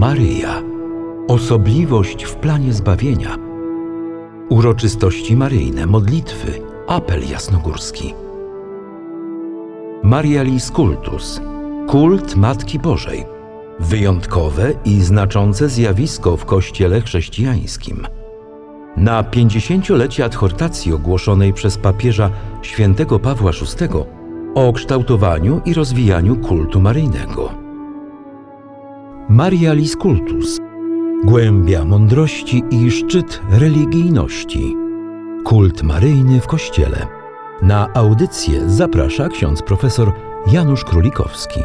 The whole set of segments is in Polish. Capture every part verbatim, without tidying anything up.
Maryja. Osobliwość w planie zbawienia. Uroczystości maryjne, modlitwy, apel jasnogórski. Marialis Cultus. Kult Matki Bożej. Wyjątkowe i znaczące zjawisko w Kościele chrześcijańskim. Na pięćdziesięciolecie adhortacji ogłoszonej przez papieża świętego Pawła szóstego o kształtowaniu i rozwijaniu kultu maryjnego. Marialis Cultus. Głębia mądrości i szczyt religijności. Kult maryjny w Kościele. Na audycję zaprasza ksiądz profesor Janusz Królikowski.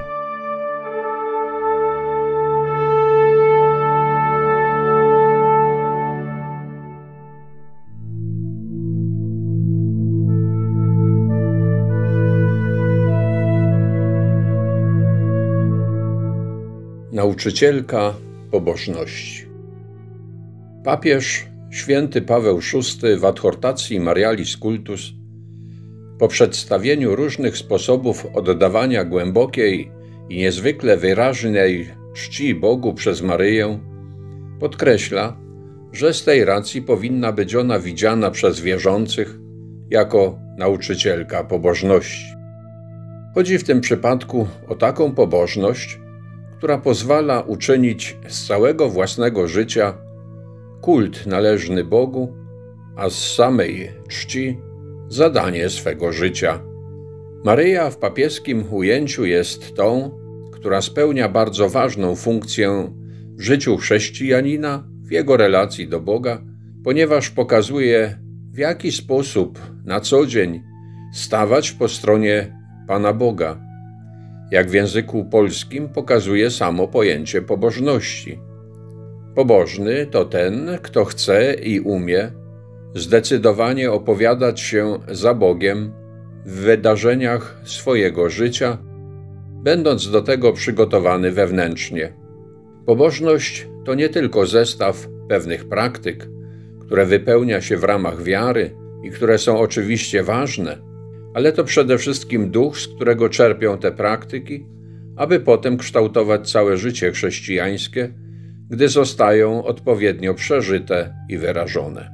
Nauczycielka pobożności. Papież święty Paweł szósty w adhortacji Marialis Cultus po przedstawieniu różnych sposobów oddawania głębokiej i niezwykle wyraźnej czci Bogu przez Maryję podkreśla, że z tej racji powinna być ona widziana przez wierzących jako nauczycielka pobożności. Chodzi w tym przypadku o taką pobożność, która pozwala uczynić z całego własnego życia kult należny Bogu, a z samej czci zadanie swego życia. Maryja w papieskim ujęciu jest tą, która spełnia bardzo ważną funkcję w życiu chrześcijanina, w jego relacji do Boga, ponieważ pokazuje, w jaki sposób na co dzień stawać po stronie Pana Boga. Jak w języku polskim pokazuje samo pojęcie pobożności. Pobożny to ten, kto chce i umie zdecydowanie opowiadać się za Bogiem w wydarzeniach swojego życia, będąc do tego przygotowany wewnętrznie. Pobożność to nie tylko zestaw pewnych praktyk, które wypełnia się w ramach wiary i które są oczywiście ważne, ale to przede wszystkim duch, z którego czerpią te praktyki, aby potem kształtować całe życie chrześcijańskie, gdy zostają odpowiednio przeżyte i wyrażone.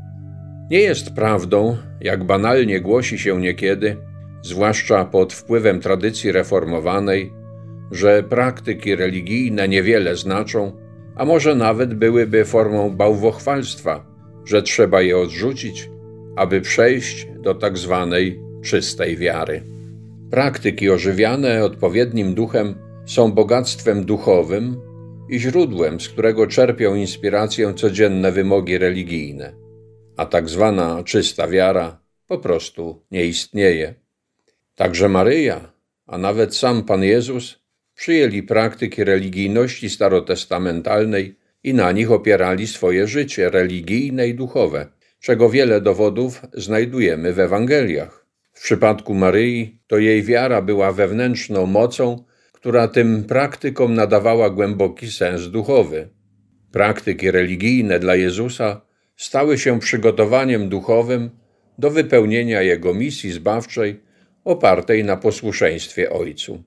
Nie jest prawdą, jak banalnie głosi się niekiedy, zwłaszcza pod wpływem tradycji reformowanej, że praktyki religijne niewiele znaczą, a może nawet byłyby formą bałwochwalstwa, że trzeba je odrzucić, aby przejść do tak zwanej czystej wiary. Praktyki ożywiane odpowiednim duchem są bogactwem duchowym i źródłem, z którego czerpią inspirację codzienne wymogi religijne, a tak zwana czysta wiara po prostu nie istnieje. Także Maryja, a nawet sam Pan Jezus przyjęli praktyki religijności starotestamentalnej i na nich opierali swoje życie religijne i duchowe, czego wiele dowodów znajdujemy w Ewangeliach. W przypadku Maryi to jej wiara była wewnętrzną mocą, która tym praktykom nadawała głęboki sens duchowy. Praktyki religijne dla Jezusa stały się przygotowaniem duchowym do wypełnienia Jego misji zbawczej opartej na posłuszeństwie Ojcu.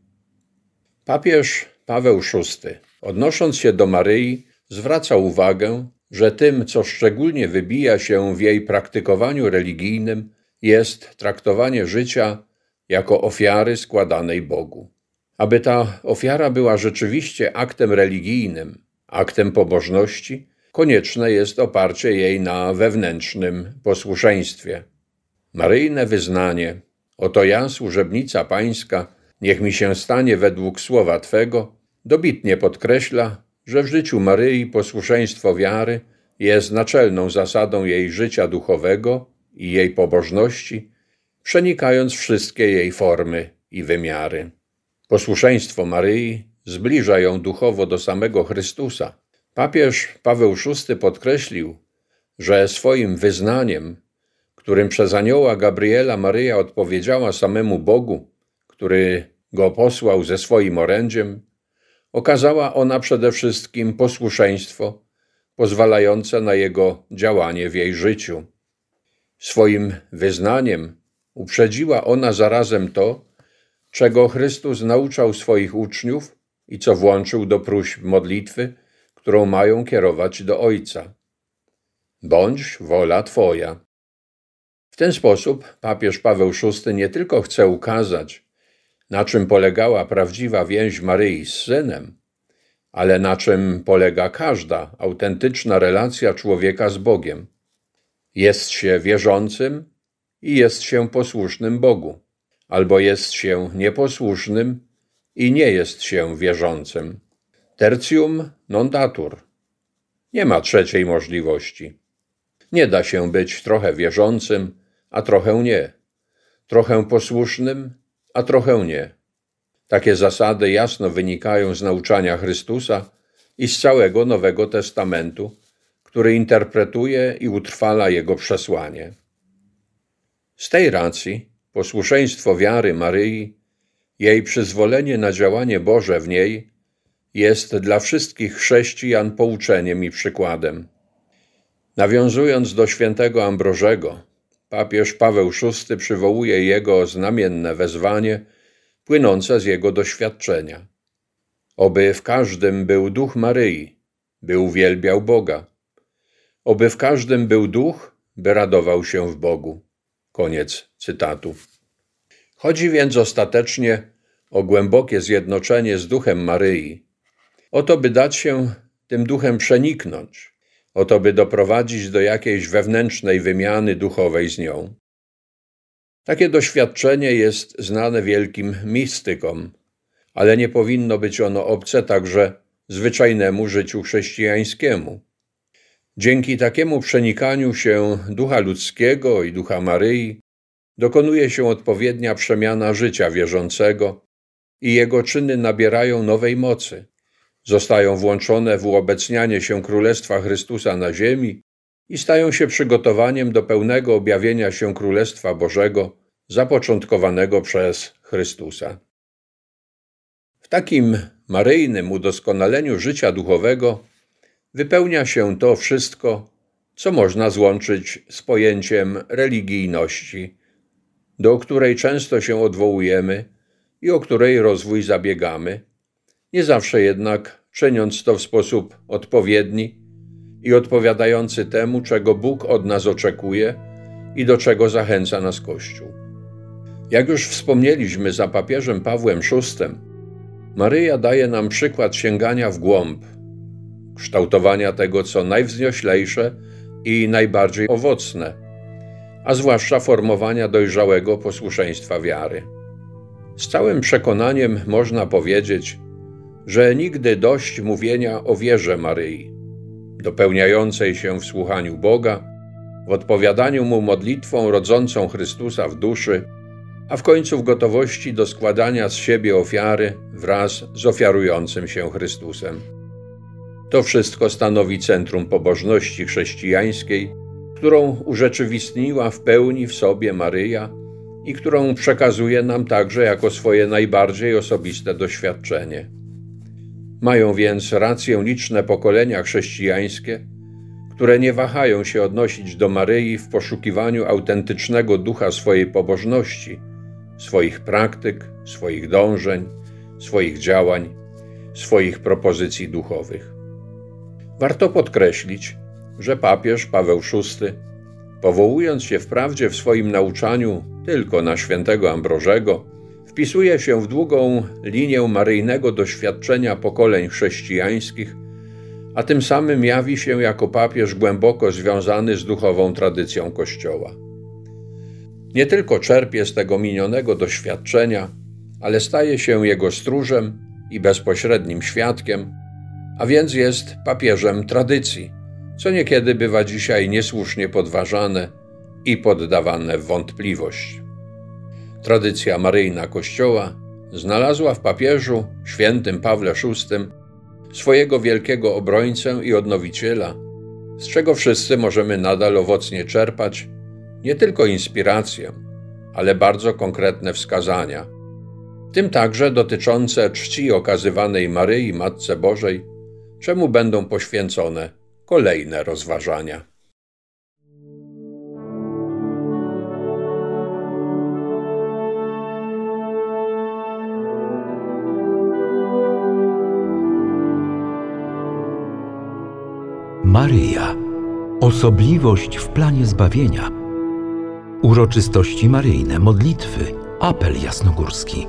Papież Paweł szósty, odnosząc się do Maryi, zwraca uwagę, że tym, co szczególnie wybija się w jej praktykowaniu religijnym, jest traktowanie życia jako ofiary składanej Bogu. Aby ta ofiara była rzeczywiście aktem religijnym, aktem pobożności, konieczne jest oparcie jej na wewnętrznym posłuszeństwie. Maryjne wyznanie: oto ja, służebnica Pańska, niech mi się stanie według słowa Twego, dobitnie podkreśla, że w życiu Maryi posłuszeństwo wiary jest naczelną zasadą jej życia duchowego i jej pobożności, przenikając wszystkie jej formy i wymiary. Posłuszeństwo Maryi zbliża ją duchowo do samego Chrystusa. Papież Paweł szósty podkreślił, że swoim wyznaniem, którym przez anioła Gabriela Maryja odpowiedziała samemu Bogu, który go posłał ze swoim orędziem, okazała ona przede wszystkim posłuszeństwo pozwalające na jego działanie w jej życiu. Swoim wyznaniem uprzedziła ona zarazem to, czego Chrystus nauczał swoich uczniów i co włączył do próśb modlitwy, którą mają kierować do Ojca. Bądź wola Twoja. W ten sposób papież Paweł szósty nie tylko chce ukazać, na czym polegała prawdziwa więź Maryi z Synem, ale na czym polega każda autentyczna relacja człowieka z Bogiem. Jest się wierzącym i jest się posłusznym Bogu, albo jest się nieposłusznym i nie jest się wierzącym. Tertium non datur. Nie ma trzeciej możliwości. Nie da się być trochę wierzącym, a trochę nie. Trochę posłusznym, a trochę nie. Takie zasady jasno wynikają z nauczania Chrystusa i z całego Nowego Testamentu, który interpretuje i utrwala Jego przesłanie. Z tej racji posłuszeństwo wiary Maryi, jej przyzwolenie na działanie Boże w niej, jest dla wszystkich chrześcijan pouczeniem i przykładem. Nawiązując do świętego Ambrożego, papież Paweł szósty przywołuje jego znamienne wezwanie płynące z jego doświadczenia. Oby w każdym był duch Maryi, by uwielbiał Boga. Oby w każdym był duch, by radował się w Bogu. Koniec cytatu. Chodzi więc ostatecznie o głębokie zjednoczenie z duchem Maryi. O to, by dać się tym duchem przeniknąć, o to, by doprowadzić do jakiejś wewnętrznej wymiany duchowej z nią. Takie doświadczenie jest znane wielkim mistykom, ale nie powinno być ono obce także zwyczajnemu życiu chrześcijańskiemu. Dzięki takiemu przenikaniu się ducha ludzkiego i ducha Maryi dokonuje się odpowiednia przemiana życia wierzącego i jego czyny nabierają nowej mocy. Zostają włączone w uobecnianie się Królestwa Chrystusa na ziemi i stają się przygotowaniem do pełnego objawienia się Królestwa Bożego zapoczątkowanego przez Chrystusa. W takim maryjnym udoskonaleniu życia duchowego wypełnia się to wszystko, co można złączyć z pojęciem religijności, do której często się odwołujemy i o której rozwój zabiegamy, nie zawsze jednak czyniąc to w sposób odpowiedni i odpowiadający temu, czego Bóg od nas oczekuje i do czego zachęca nas Kościół. Jak już wspomnieliśmy za papieżem Pawłem szóstym, Maryja daje nam przykład sięgania w głąb, kształtowania tego, co najwznioślejsze i najbardziej owocne, a zwłaszcza formowania dojrzałego posłuszeństwa wiary. Z całym przekonaniem można powiedzieć, że nigdy dość mówienia o wierze Maryi, dopełniającej się w słuchaniu Boga, w odpowiadaniu Mu modlitwą rodzącą Chrystusa w duszy, a w końcu w gotowości do składania z siebie ofiary wraz z ofiarującym się Chrystusem. To wszystko stanowi centrum pobożności chrześcijańskiej, którą urzeczywistniła w pełni w sobie Maryja i którą przekazuje nam także jako swoje najbardziej osobiste doświadczenie. Mają więc rację liczne pokolenia chrześcijańskie, które nie wahają się odnosić do Maryi w poszukiwaniu autentycznego ducha swojej pobożności, swoich praktyk, swoich dążeń, swoich działań, swoich propozycji duchowych. Warto podkreślić, że papież Paweł szósty, powołując się wprawdzie w swoim nauczaniu tylko na świętego Ambrożego, wpisuje się w długą linię maryjnego doświadczenia pokoleń chrześcijańskich, a tym samym jawi się jako papież głęboko związany z duchową tradycją Kościoła. Nie tylko czerpie z tego minionego doświadczenia, ale staje się jego stróżem i bezpośrednim świadkiem, a więc jest papieżem tradycji, co niekiedy bywa dzisiaj niesłusznie podważane i poddawane w wątpliwość. Tradycja maryjna Kościoła znalazła w papieżu świętym Pawle szóstym swojego wielkiego obrońcę i odnowiciela, z czego wszyscy możemy nadal owocnie czerpać nie tylko inspirację, ale bardzo konkretne wskazania, w tym także dotyczące czci okazywanej Maryi Matce Bożej, czemu będą poświęcone kolejne rozważania. Maryja. Osobliwość w planie zbawienia. Uroczystości maryjne, modlitwy, apel jasnogórski.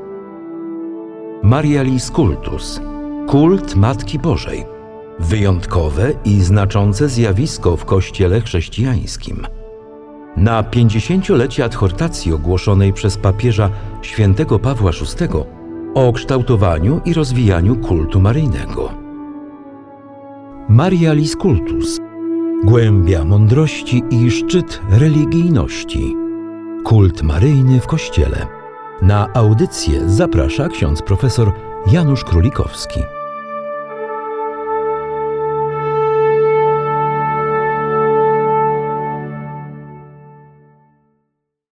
Marialis Cultus. Kult Matki Bożej. Wyjątkowe i znaczące zjawisko w Kościele chrześcijańskim. Na pięćdziesięciolecie adhortacji ogłoszonej przez papieża świętego Pawła szóstego o kształtowaniu i rozwijaniu kultu maryjnego. Marialis Cultus. Głębia mądrości i szczyt religijności. Kult maryjny w Kościele. Na audycję zaprasza ksiądz profesor Janusz Królikowski.